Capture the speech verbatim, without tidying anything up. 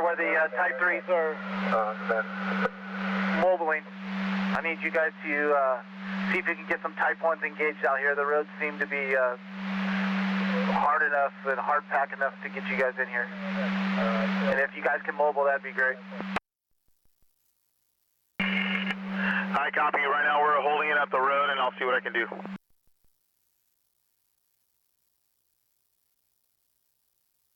for the uh, Type three. Sir. Uh, Mobiling. I need you guys to uh, see if you can get some Type ones engaged out here. The roads seem to be uh, hard enough and hard pack enough to get you guys in here. And if you guys can mobile, that'd be great. I copy you. Right now we're holding it up the road, and I'll see what I can do.